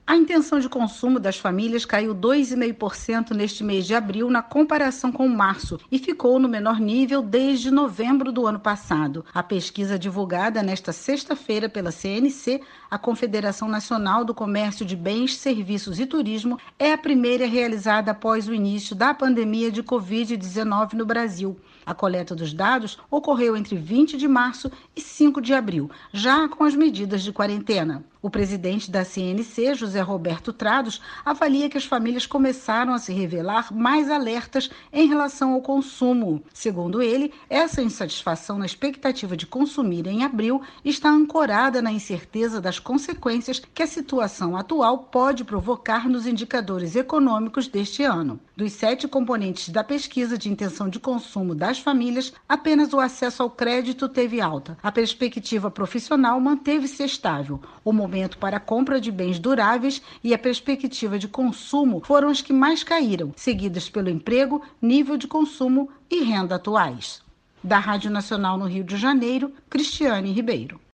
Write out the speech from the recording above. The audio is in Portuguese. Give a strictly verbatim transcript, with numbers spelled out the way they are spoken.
A intenção de consumo das famílias caiu dois vírgula cinco por cento neste mês de abril na comparação com março e ficou no menor nível desde novembro do ano passado. A pesquisa divulgada nesta sexta-feira pela C N C, a Confederação Nacional do Comércio de Bens, Serviços e Turismo, é a primeira realizada após o início da pandemia de covid dezenove no Brasil. A coleta dos dados ocorreu entre vinte de março e cinco de abril, já com as medidas de quarentena. O presidente da C N C, José Roberto Trados, avalia que as famílias começaram a se revelar mais alertas em relação ao consumo. Segundo ele, essa insatisfação na expectativa de consumir em abril está ancorada na incerteza das consequências que a situação atual pode provocar nos indicadores econômicos deste ano. Dos sete componentes da pesquisa de intenção de consumo das famílias, apenas o acesso ao crédito teve alta. A perspectiva profissional manteve-se estável. O momento para a compra de bens duráveis e a perspectiva de consumo foram as que mais caíram, seguidas pelo emprego, nível de consumo e renda atuais. Da Rádio Nacional no Rio de Janeiro, Cristiane Ribeiro.